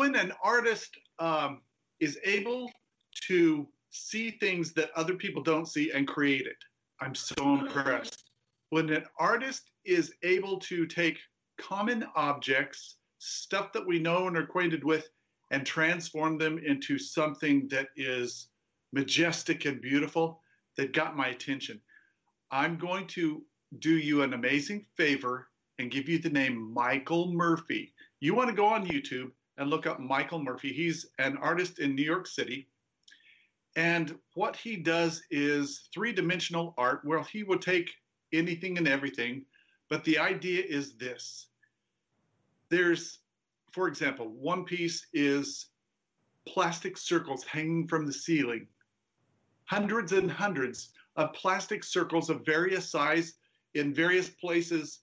when an artist is able to see things that other people don't see and create it. I'm so impressed. When an artist is able to take common objects, stuff that we know and are acquainted with, and transform them into something that is majestic and beautiful, that got my attention. I'm going to do you an amazing favor and give you the name Michael Murphy. You want to go on YouTube and look up Michael Murphy. He's an artist in New York City. And what he does is three-dimensional art. Well, he will take anything and everything, but the idea is this. There's, for example, one piece is plastic circles hanging from the ceiling. Hundreds and hundreds of plastic circles of various size in various places.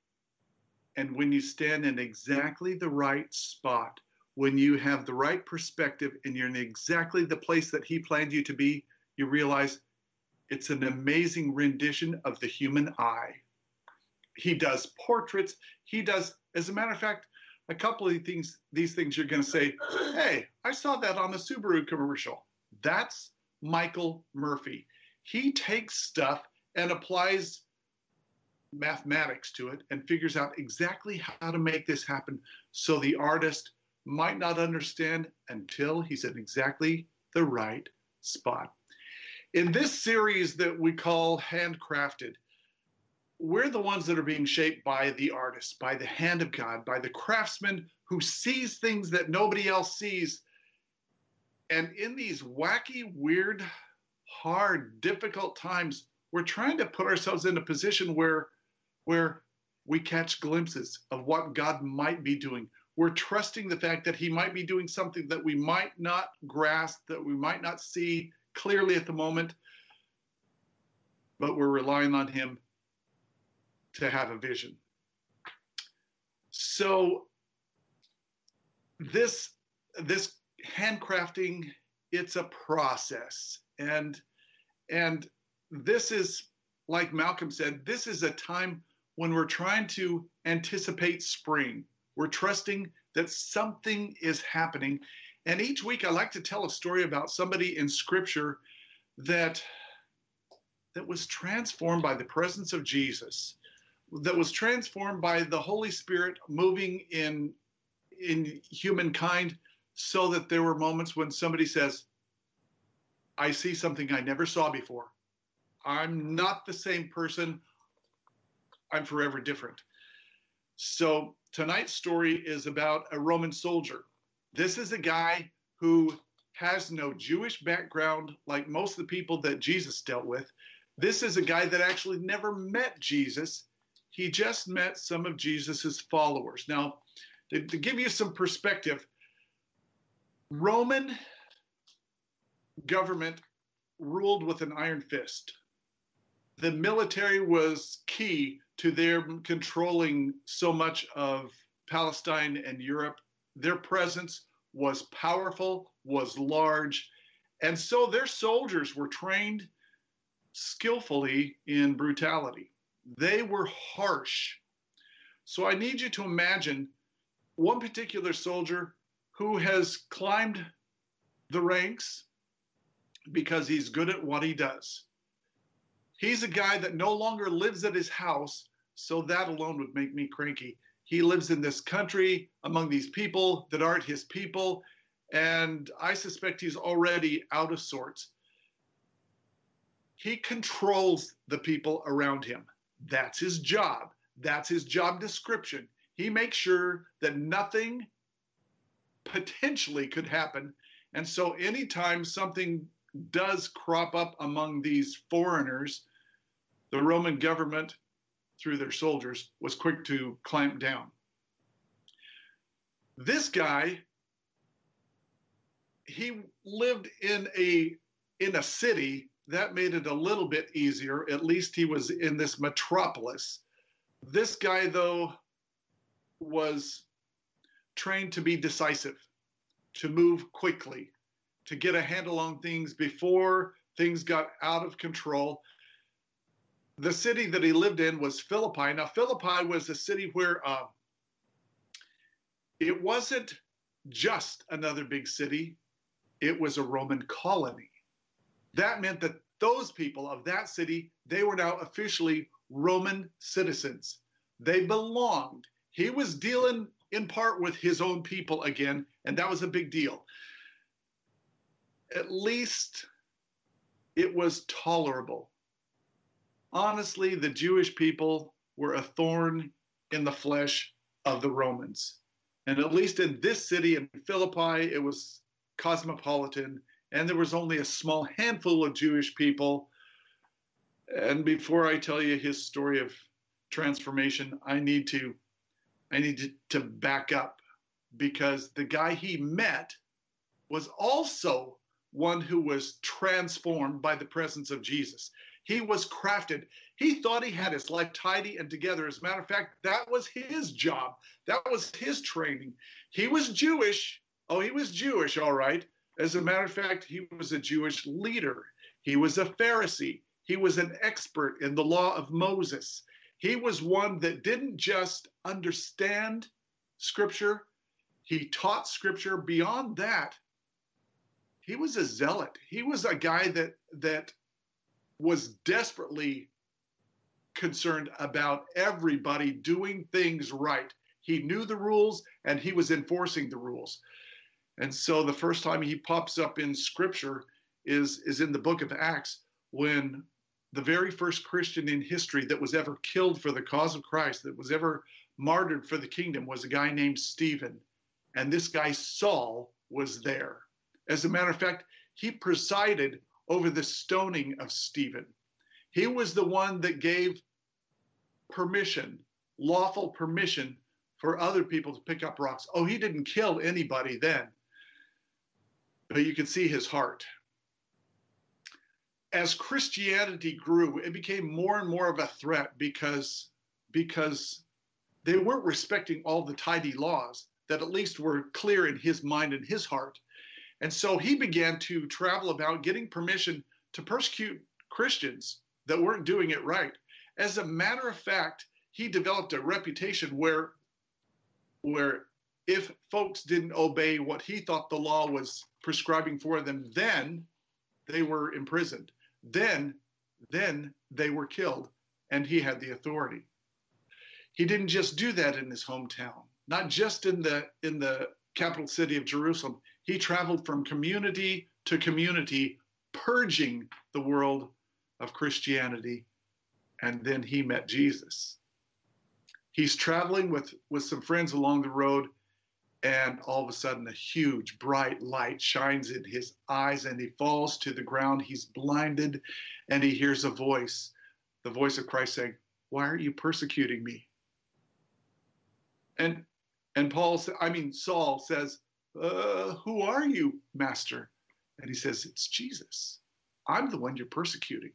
And when you stand in exactly the right spot, when you have the right perspective and you're in exactly the place that he planned you to be, you realize it's an amazing rendition of the human eye. He does portraits. He does, as a matter of fact, a couple of these things you're going to say, hey, I saw that on the Subaru commercial. That's Michael Murphy. He takes stuff and applies mathematics to it and figures out exactly how to make this happen so the artist might not understand until he's in exactly the right spot. In this series that we call Handcrafted, we're the ones that are being shaped by the artist, by the hand of God, by the craftsman who sees things that nobody else sees. And in these wacky, weird, hard, difficult times, we're trying to put ourselves in a position where we catch glimpses of what God might be doing. We're trusting the fact that he might be doing something that we might not grasp, that we might not see clearly at the moment, but we're relying on him to have a vision. So this handcrafting, it's a process. And this is, like Malcolm said, this is a time when we're trying to anticipate spring. We're trusting that something is happening. And each week I like to tell a story about somebody in Scripture that was transformed by the presence of Jesus, that was transformed by the Holy Spirit moving in humankind, so that there were moments when somebody says, I see something I never saw before. I'm not the same person. I'm forever different. So tonight's story is about a Roman soldier. This is a guy who has no Jewish background like most of the people that Jesus dealt with. This is a guy that actually never met Jesus. He just met some of Jesus's followers. Now, to give you some perspective, Roman government ruled with an iron fist. The military was key to their controlling so much of Palestine and Europe. Their presence was powerful, was large, and so their soldiers were trained skillfully in brutality. They were harsh. So I need you to imagine one particular soldier who has climbed the ranks because he's good at what he does. He's a guy that no longer lives at his house, so that alone would make me cranky. He lives in this country among these people that aren't his people, and I suspect he's already out of sorts. He controls the people around him. That's his job. That's his job description. He makes sure that nothing potentially could happen. And so anytime something does crop up among these foreigners, the Roman government, through their soldiers, was quick to clamp down. This guy, he lived in a city. That made it a little bit easier. At least he was in this metropolis. This guy, though, was trained to be decisive, to move quickly, to get a handle on things before things got out of control. The city that he lived in was Philippi. Now, Philippi was a city where it wasn't just another big city. It was a Roman colony. That meant that those people of that city, they were now officially Roman citizens. They belonged. He was dealing in part with his own people again, and that was a big deal. At least it was tolerable. Honestly, the Jewish people were a thorn in the flesh of the Romans. And at least in this city, in Philippi, it was cosmopolitan, and there was only a small handful of Jewish people. And before I tell you his story of transformation, I need to back up, because the guy he met was also one who was transformed by the presence of Jesus. He was crafted. He thought he had his life tidy and together. As a matter of fact, that was his job. That was his training. He was Jewish. Oh, he was Jewish, all right. As a matter of fact, he was a Jewish leader. He was a Pharisee. He was an expert in the law of Moses. He was one that didn't just understand Scripture. He taught Scripture. Beyond that, he was a zealot. He was a guy that was desperately concerned about everybody doing things right. He knew the rules, and he was enforcing the rules. And so the first time he pops up in Scripture is in the book of Acts, when the very first Christian in history that was ever killed for the cause of Christ, that was ever martyred for the kingdom, was a guy named Stephen. And this guy Saul was there. As a matter of fact, he presided over the stoning of Stephen. He was the one that gave permission, lawful permission, for other people to pick up rocks. Oh, he didn't kill anybody then, but you can see his heart. As Christianity grew, it became more and more of a threat, because they weren't respecting all the tidy laws that at least were clear in his mind and his heart. And so he began to travel about getting permission to persecute Christians that weren't doing it right. As a matter of fact, he developed a reputation where if folks didn't obey what he thought the law was prescribing for them, then they were imprisoned. Then they were killed, and he had the authority. He didn't just do that in his hometown, not just in the capital city of Jerusalem. He traveled from community to community, purging the world of Christianity, and then he met Jesus. He's traveling with some friends along the road, and all of a sudden a huge bright light shines in his eyes, and he falls to the ground. He's blinded, and he hears a voice, the voice of Christ saying, "Why are you persecuting me?" And Saul says, "Who are you, Master?" And he says, "It's Jesus. I'm the one you're persecuting."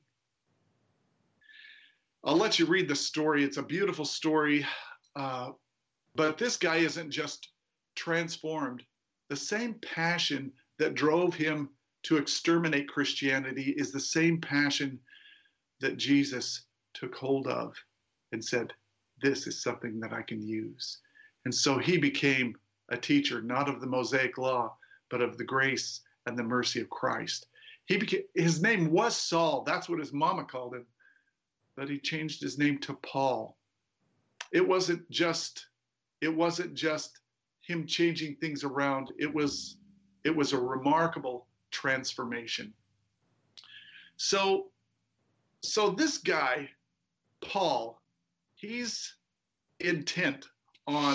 I'll let you read the story. It's a beautiful story. But this guy isn't just transformed. The same passion that drove him to exterminate Christianity is the same passion that Jesus took hold of and said, "This is something that I can use." And so he became a teacher, not of the Mosaic law, but of the grace and the mercy of Christ. His name was Saul. That's what his mama called him. But he changed his name to Paul. It wasn't just him changing things around. It was a remarkable transformation. So this guy, Paul, he's intent on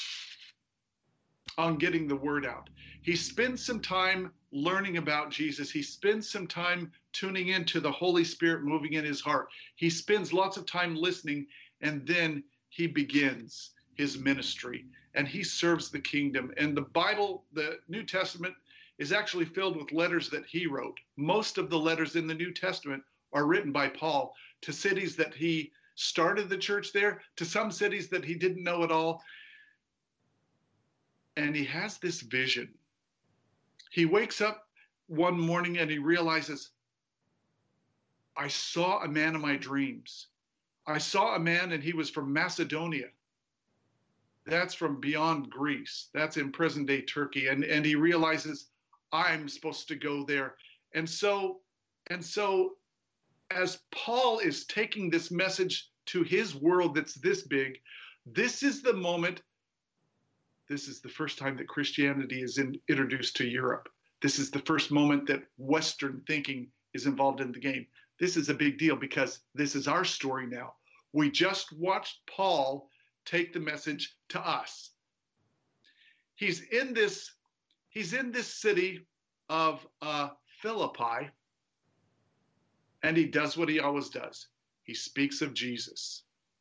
getting the word out. He spends some time learning about Jesus. He spends some time tuning into the Holy Spirit moving in his heart. He spends lots of time listening, and then he begins his ministry, and he serves the kingdom. And the Bible, the New Testament, is actually filled with letters that he wrote. Most of the letters in the New Testament are written by Paul to cities that he started the church there, to some cities that he didn't know at all. And he has this vision. He wakes up one morning and he realizes, I saw a man in my dreams. I saw a man, and he was from Macedonia. That's from beyond Greece. That's in present day Turkey. And he realizes, I'm supposed to go there. And so, and so as Paul is taking this message to his world that's this big, this is the moment. This is the first time that Christianity is introduced to Europe. This is the first moment that Western thinking is involved in the game. This is a big deal because this is our story now. We just watched Paul take the message to us. He's in this city of Philippi, and he does what he always does. He speaks of Jesus.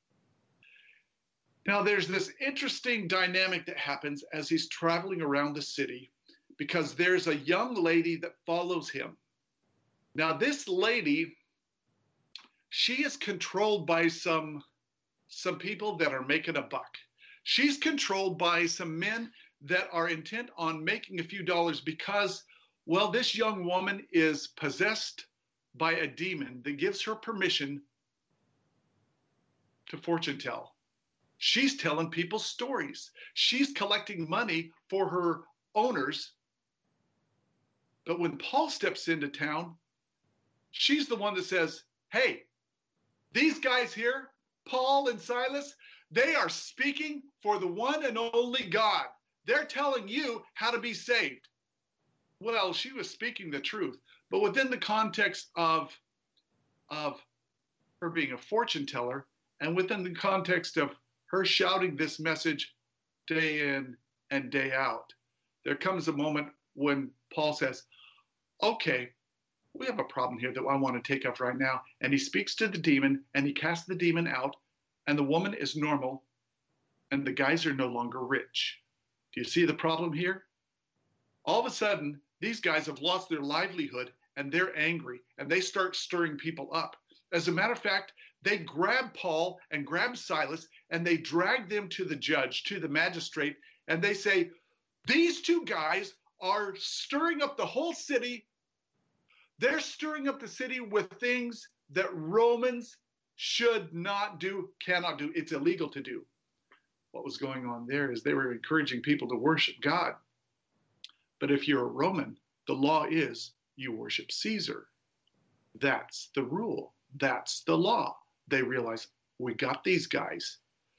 Now, there's this interesting dynamic that happens as he's traveling around the city, because there's a young lady that follows him. Now, this lady, she is controlled by some people that are making a buck. She's controlled by some men that are intent on making a few dollars because, well, this young woman is possessed by a demon that gives her permission to fortune tell. She's telling people stories. She's collecting money for her owners. But when Paul steps into town, she's the one that says, hey, these guys here, Paul and Silas, they are speaking for the one and only God. They're telling you how to be saved. Well, she was speaking the truth, but within the context of her being a fortune teller, and within the context of her shouting this message day in and day out, there comes a moment when Paul says, okay, we have a problem here that I want to take up right now. And he speaks to the demon and he casts the demon out, and the woman is normal and the guys are no longer rich. Do you see the problem here? All of a sudden, these guys have lost their livelihood and they're angry and they start stirring people up. As a matter of fact, they grab Paul and grab Silas and they drag them to the judge, to the magistrate, and they say, these two guys are stirring up the whole city. They're stirring up the city with things that Romans should not do, cannot do. It's illegal to do. What was going on there is they were encouraging people to worship God. But if you're a Roman, the law is you worship Caesar. That's the rule. That's the law. They realize, we got these guys.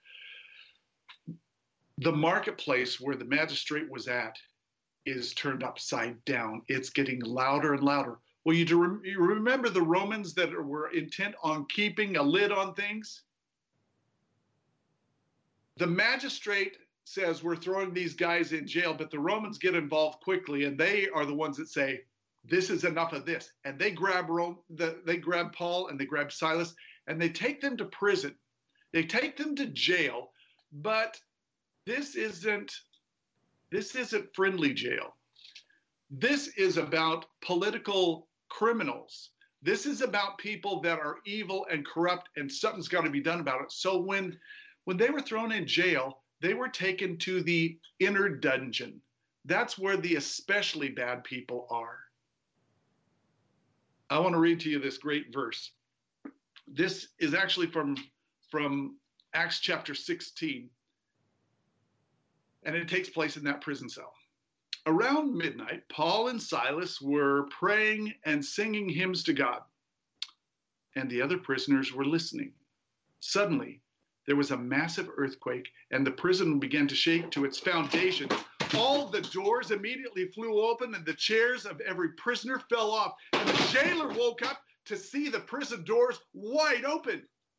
The marketplace where the magistrate was at is turned upside down. It's getting louder and louder. Well, you remember the Romans that were intent on keeping a lid on things? The magistrate says, we're throwing these guys in jail, but the Romans get involved quickly, and they are the ones that say, this is enough of this. And they grab Paul and they grab Silas, and they take them to prison. They take them to jail, but this isn't friendly jail. This is about political criminals. This is about people that are evil and corrupt, and something's got to be done about it. So when they were thrown in jail, they were taken to the inner dungeon. That's where the especially bad people are. I want to read to you this great verse. This is actually from Acts chapter 16, and it takes place in that prison cell. Around midnight, Paul and Silas were praying and singing hymns to God, and the other prisoners were listening. Suddenly, there was a massive earthquake, and the prison began to shake to its foundation. All the doors immediately flew open, and the chairs of every prisoner fell off. And the jailer woke up to see the prison doors wide open.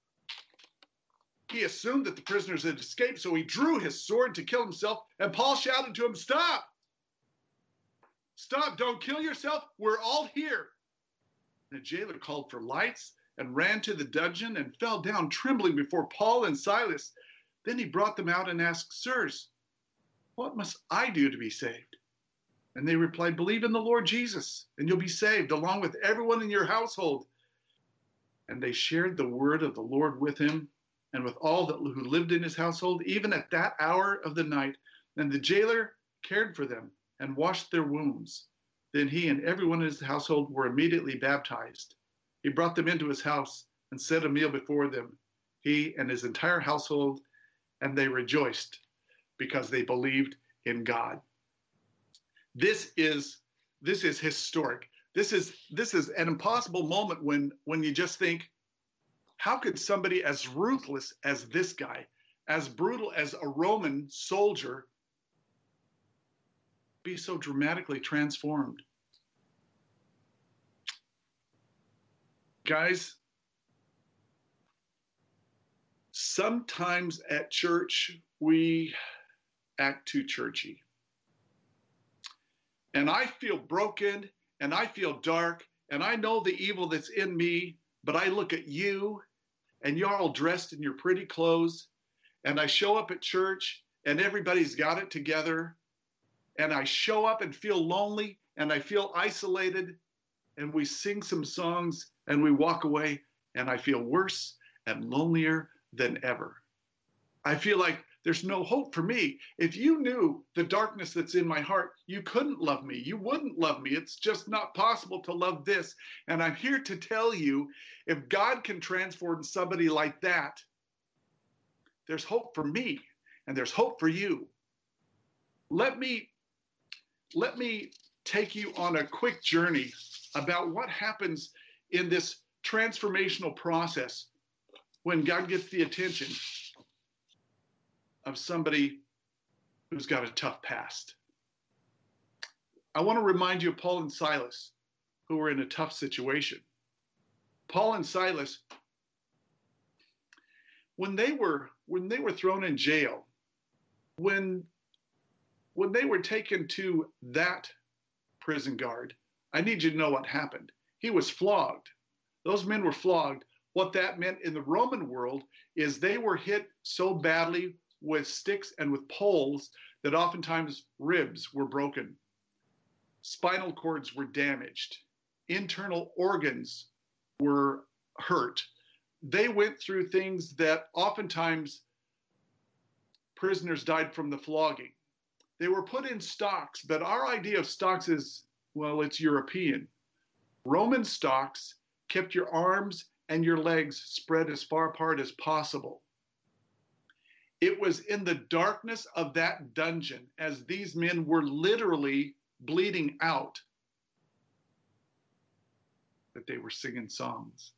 He assumed that the prisoners had escaped, so he drew his sword to kill himself, and Paul shouted to him, "Stop! Stop, don't kill yourself, we're all here." And the jailer called for lights and ran to the dungeon and fell down trembling before Paul and Silas. Then he brought them out and asked, "Sirs, what must I do to be saved?" And they replied, "Believe in the Lord Jesus, and you'll be saved, along with everyone in your household." And they shared the word of the Lord with him and with all who lived in his household, even at that hour of the night. And the jailer cared for them and washed their wounds. Then he and everyone in his household were immediately baptized. He brought them into his house and set a meal before them, he and his entire household, and they rejoiced, because they believed in God. This is historic. This is an impossible moment when you just think, how could somebody as ruthless as this guy, as brutal as a Roman soldier, be so dramatically transformed? Guys, sometimes at church we act too churchy. And I feel broken, and I feel dark, and I know the evil that's in me, but I look at you, and you're all dressed in your pretty clothes, and I show up at church, and everybody's got it together, and I show up and feel lonely, and I feel isolated, and we sing some songs, and we walk away, and I feel worse and lonelier than ever. I feel like there's no hope for me. If you knew the darkness that's in my heart, you couldn't love me. You wouldn't love me. It's just not possible to love this. And I'm here to tell you, if God can transform somebody like that, there's hope for me and there's hope for you. Let me take you on a quick journey about what happens in this transformational process when God gets the attention of somebody who's got a tough past. I want to remind you of Paul and Silas, who were in a tough situation. Paul and Silas, when they were thrown in jail, when they were taken to that prison guard, I need you to know what happened. He was flogged. Those men were flogged. What that meant in the Roman world is they were hit so badly with sticks and with poles that oftentimes ribs were broken. Spinal cords were damaged. Internal organs were hurt. They went through things that oftentimes prisoners died from the flogging. They were put in stocks, but our idea of stocks is, well, it's European. Roman stocks kept your arms and your legs spread as far apart as possible. It was in the darkness of that dungeon, as these men were literally bleeding out, that they were singing songs.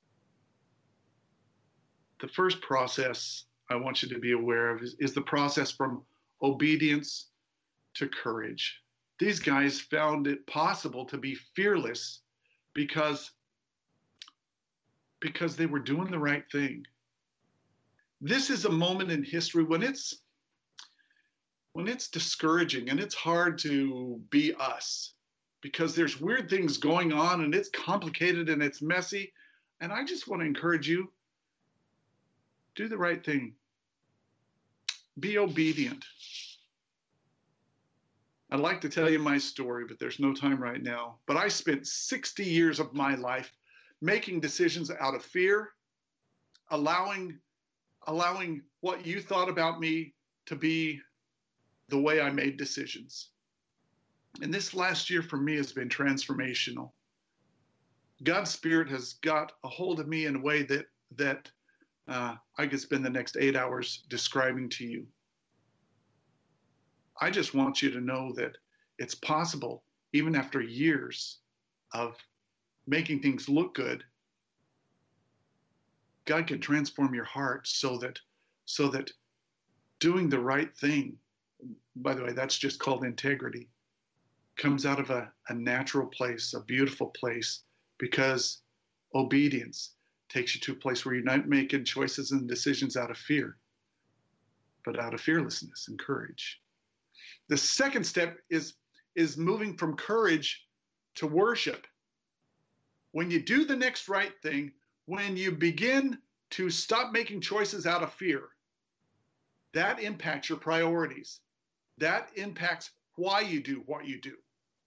The first process I want you to be aware of is the process from obedience to courage. These guys found it possible to be fearless because they were doing the right thing. This is a moment in history when it's discouraging and it's hard to be us because there's weird things going on and it's complicated and it's messy. And I just want to encourage you, do the right thing. Be obedient. I'd like to tell you my story, but there's no time right now. But I spent 60 years of my life making decisions out of fear, allowing what you thought about me to be the way I made decisions. And this last year for me has been transformational. God's Spirit has got a hold of me in a way that I could spend the next 8 hours describing to you. I just want you to know that it's possible, even after years of making things look good, God can transform your heart so that doing the right thing, by the way, that's just called integrity, comes out of a natural place, a beautiful place, because obedience takes you to a place where you're not making choices and decisions out of fear, but out of fearlessness and courage. The second step is moving from courage to worship. When you do the next right thing, when you begin to stop making choices out of fear, that impacts your priorities. That impacts why you do what you do.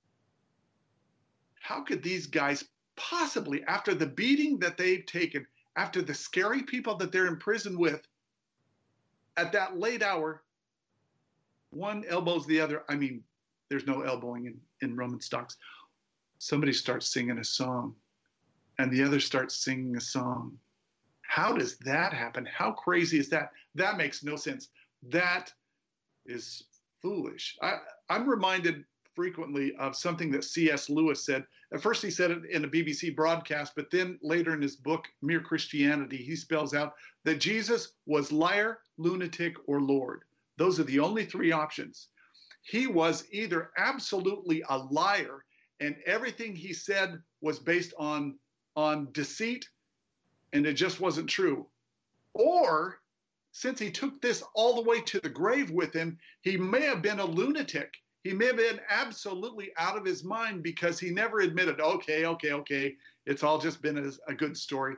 How could these guys possibly, after the beating that they've taken, after the scary people that they're in prison with, at that late hour, one elbows the other. I mean, there's no elbowing in Roman stocks. Somebody starts singing a song, and the other starts singing a song. How does that happen? How crazy is that? That makes no sense. That is foolish. I'm reminded frequently of something that C.S. Lewis said. At first he said it in a BBC broadcast, but then later in his book, Mere Christianity, he spells out that Jesus was liar, lunatic, or Lord. Those are the only three options. He was either absolutely a liar and everything he said was based on deceit and it just wasn't true. Or since he took this all the way to the grave with him, he may have been a lunatic. He may have been absolutely out of his mind because he never admitted, okay, it's all just been a good story.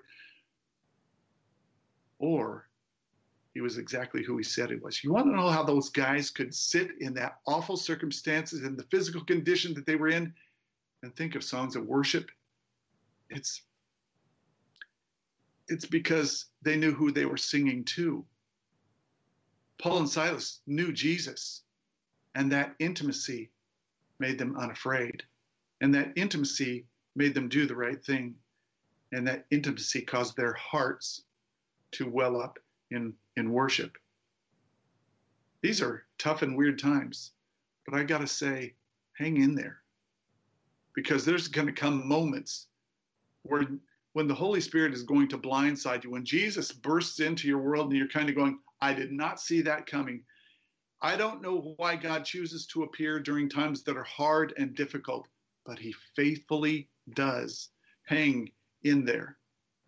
Or he was exactly who he said he was. You want to know how those guys could sit in that awful circumstances and the physical condition that they were in and think of songs of worship? It's because they knew who they were singing to. Paul and Silas knew Jesus, and that intimacy made them unafraid. And that intimacy made them do the right thing. And that intimacy caused their hearts to well up in worship. These are tough and weird times, but I got to say, hang in there. Because there's going to come moments when the Holy Spirit is going to blindside you, when Jesus bursts into your world and you're kind of going, I did not see that coming. I don't know why God chooses to appear during times that are hard and difficult, but he faithfully does. Hang in there.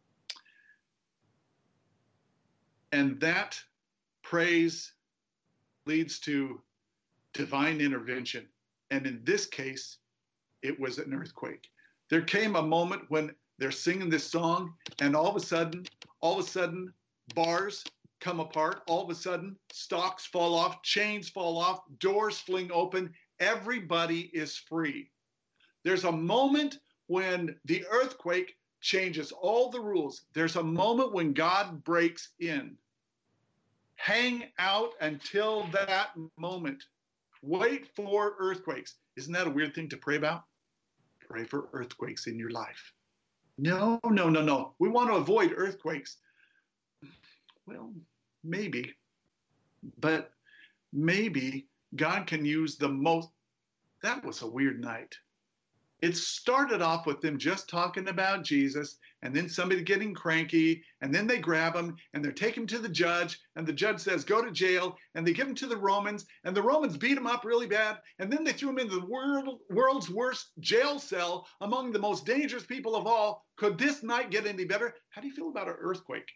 And that praise leads to divine intervention. And in this case, it was an earthquake. There came a moment when they're singing this song, and all of a sudden, bars come apart. All of a sudden, stocks fall off, chains fall off, doors fling open. Everybody is free. There's a moment when the earthquake changes all the rules. There's a moment when God breaks in. Hang out until that moment. Wait for earthquakes. Isn't that a weird thing to pray about? Pray for earthquakes in your life. No. We want to avoid earthquakes. Well, maybe. But maybe God can use the most. That was a weird night. It started off with them just talking about Jesus, and then somebody getting cranky, and then they grab him, and they take him to the judge, and the judge says, go to jail, and they give him to the Romans, and the Romans beat him up really bad, and then they threw him into the world's worst jail cell among the most dangerous people of all. Could this night get any better? How do you feel about an earthquake?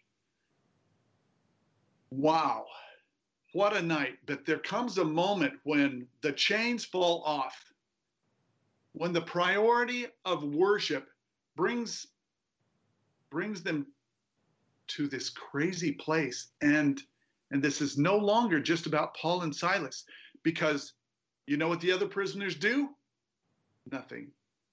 Wow, what a night. But there comes a moment when the chains fall off, when the priority of worship brings them to this crazy place. And this is no longer just about Paul and Silas, because you know what the other prisoners do? Nothing.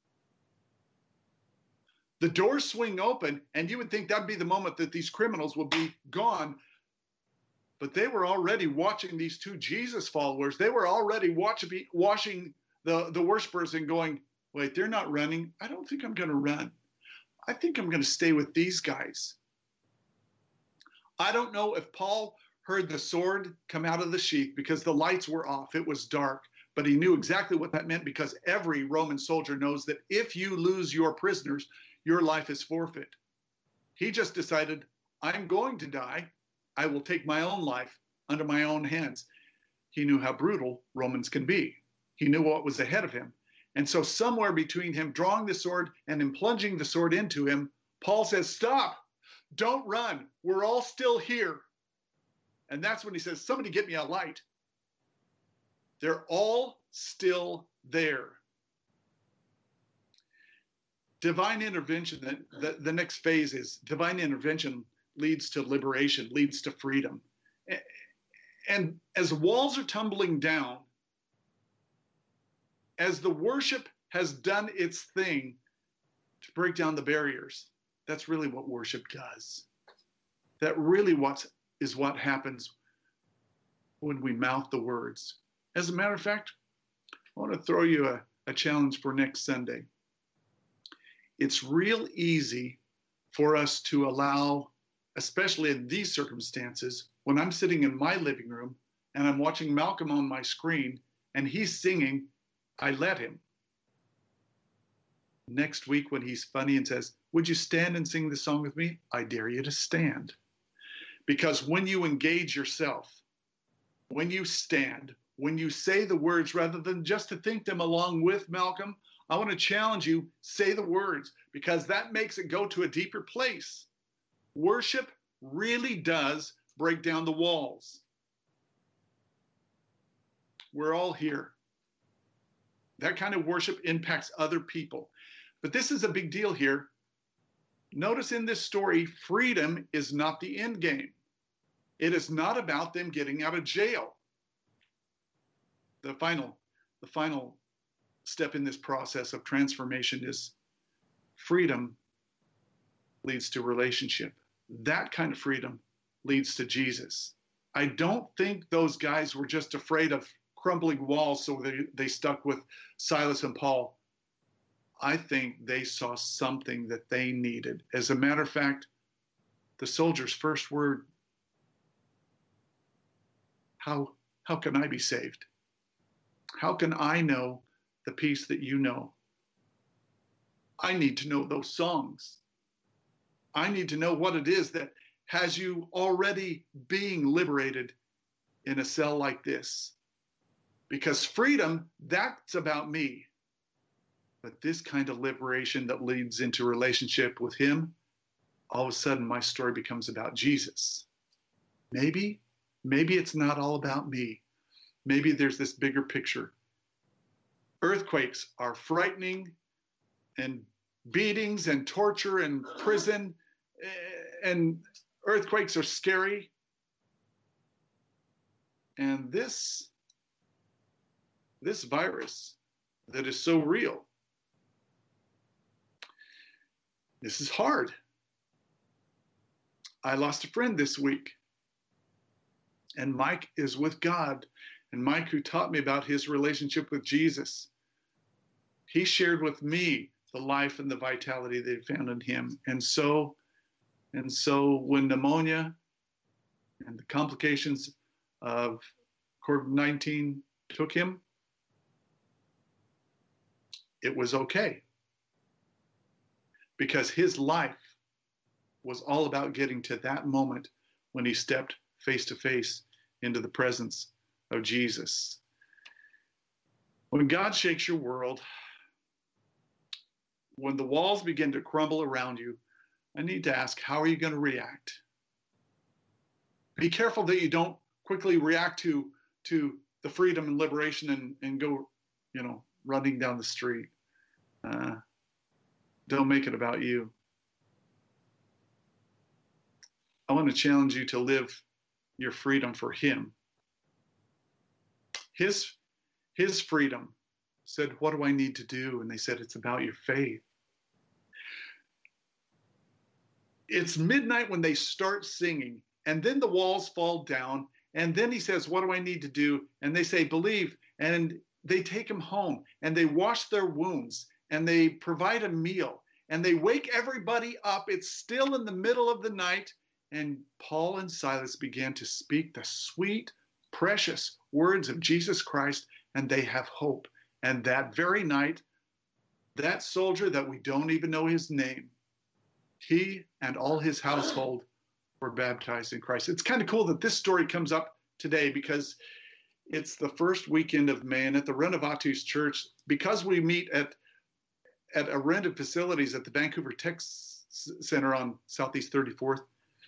The doors swing open, and you would think that'd be the moment that these criminals would be gone. But they were already watching these two Jesus followers. They were already watching the worshipers and going, wait, they're not running. I don't think I'm going to run. I think I'm going to stay with these guys. I don't know if Paul heard the sword come out of the sheath because the lights were off. It was dark, but he knew exactly what that meant, because every Roman soldier knows that if you lose your prisoners, your life is forfeit. He just decided, I'm going to die. I will take my own life under my own hands. He knew how brutal Romans can be. He knew what was ahead of him. And so somewhere between him drawing the sword and him plunging the sword into him, Paul says, stop, don't run. We're all still here. And that's when he says, somebody get me a light. They're all still there. Divine intervention, the next phase is divine intervention leads to liberation, leads to freedom. And as walls are tumbling down, as the worship has done its thing to break down the barriers, that's really what worship does. That really is what happens when we mouth the words. As a matter of fact, I want to throw you a challenge for next Sunday. It's real easy for us to allow, especially in these circumstances, when I'm sitting in my living room and I'm watching Malcolm on my screen, and he's singing, I let him. Next week when he's funny and says, would you stand and sing the song with me? I dare you to stand. Because when you engage yourself, when you stand, when you say the words rather than just to think them along with Malcolm, I want to challenge you, say the words, because that makes it go to a deeper place. Worship really does break down the walls. We're all here. That kind of worship impacts other people. But this is a big deal here. Notice in this story, freedom is not the end game. It is not about them getting out of jail. The final step in this process of transformation is freedom leads to relationship. That kind of freedom leads to Jesus. I don't think those guys were just afraid of crumbling walls, so they stuck with Silas and Paul. I think they saw something that they needed. As a matter of fact, the soldier's first word, how can I be saved? How can I know the peace that you know? I need to know those songs. I need to know what it is that has you already being liberated in a cell like this. Because freedom, that's about me. But this kind of liberation that leads into relationship with him, all of a sudden my story becomes about Jesus. Maybe it's not all about me. Maybe there's this bigger picture. Earthquakes are frightening, and beatings and torture and prison, and earthquakes are scary. And this virus that is so real, this is hard. I lost a friend this week, and Mike is with God. And Mike, who taught me about his relationship with Jesus, he shared with me the life and the vitality they found in him. And so when pneumonia and the complications of COVID-19 took him, it was okay. Because his life was all about getting to that moment when he stepped face to face into the presence of Jesus. When God shakes your world, when the walls begin to crumble around you, I need to ask, how are you going to react? Be careful that you don't quickly react to the freedom and liberation and go, running down the street. Don't make it about you. I want to challenge you to live your freedom for him. His freedom said, what do I need to do? And they said, it's about your faith. It's midnight when they start singing, and then the walls fall down, and then he says, what do I need to do? And they say, believe. And they take him home, and they wash their wounds, and they provide a meal, and they wake everybody up. It's still in the middle of the night, and Paul and Silas began to speak the sweet, precious words of Jesus Christ, and they have hope. And that very night, that soldier that we don't even know his name, he and all his household were baptized in Christ. It's kind of cool that this story comes up today because it's the first weekend of May, and at the Renovatus Church, because we meet at a rented facilities at the Vancouver Tech Center on Southeast 34th,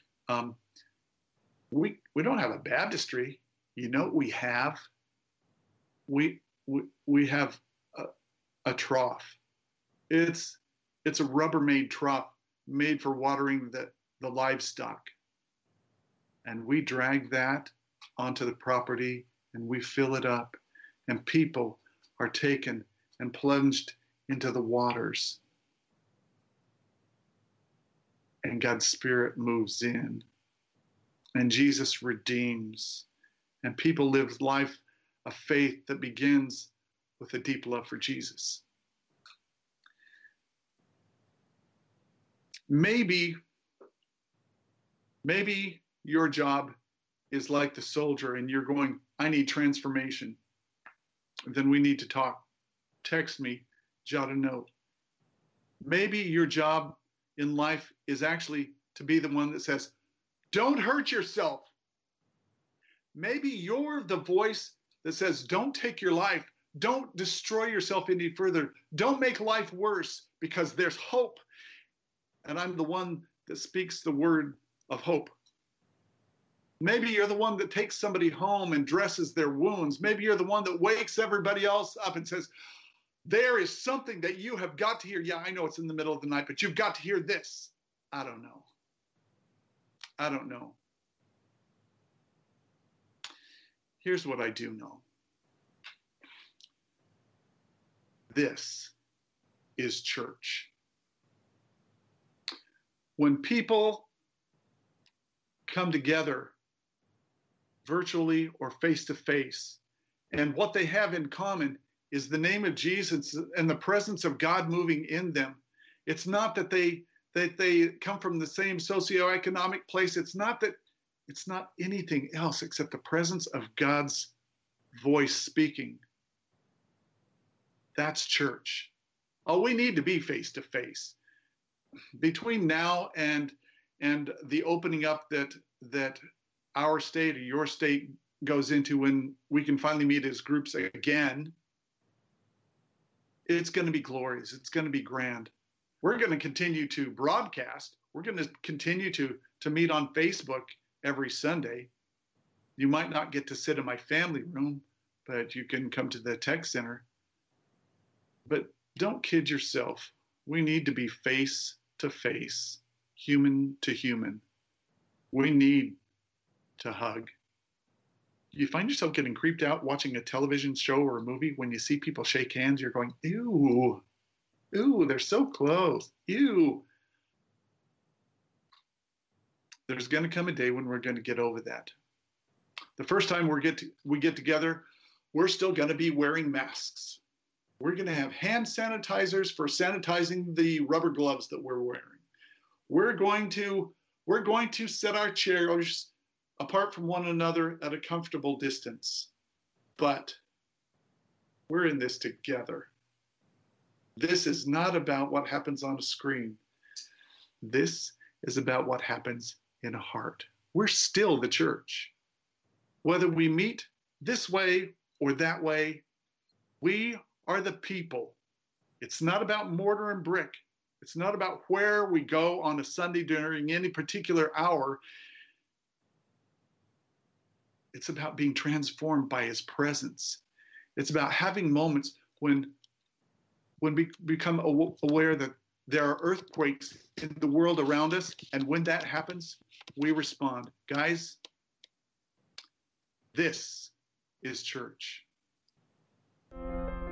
we don't have a baptistry. You know what we have? We have a trough. It's a Rubbermaid trough made for watering the livestock. And we drag that onto the property and we fill it up, and people are taken and plunged into the waters. And God's Spirit moves in, and Jesus redeems, and people live life of faith that begins with a deep love for Jesus. Maybe your job is like the soldier and you're going, I need transformation, then we need to talk. Text me, jot a note. Maybe your job in life is actually to be the one that says, don't hurt yourself. Maybe you're the voice that says, don't take your life. Don't destroy yourself any further. Don't make life worse, because there's hope. And I'm the one that speaks the word of hope. Maybe you're the one that takes somebody home and dresses their wounds. Maybe you're the one that wakes everybody else up and says, there is something that you have got to hear. Yeah, I know it's in the middle of the night, but you've got to hear this. I don't know. I don't know. Here's what I do know. This is church. When people come together virtually or face to face, and what they have in common is the name of Jesus and the presence of God moving in them. It's not that they come from the same socioeconomic place. It's not anything else except the presence of God's voice speaking. That's church. Oh, we need to be face to face. Between now and the opening up that our state or your state goes into, when we can finally meet as groups again, it's going to be glorious. It's going to be grand. We're going to continue to broadcast. We're going to continue to meet on Facebook every Sunday. You might not get to sit in my family room, but you can come to the tech center. But don't kid yourself. We need to be face to face, human to human. We need to hug. You find yourself getting creeped out watching a television show or a movie when you see people shake hands. You're going, ew, ew, they're so close, ew. There's going to come a day when we're going to get over that. The first time we get together, we're still going to be wearing masks. We're going to have hand sanitizers for sanitizing the rubber gloves that we're wearing. We're going to set our chairs apart from one another at a comfortable distance. But we're in this together. This is not about what happens on a screen. This is about what happens in a heart. We're still the church. Whether we meet this way or that way, we are the people. It's not about mortar and brick. It's not about where we go on a Sunday during any particular hour. It's about being transformed by his presence. It's about having moments when we become aware that there are earthquakes in the world around us, and when that happens, we respond. Guys, this is church.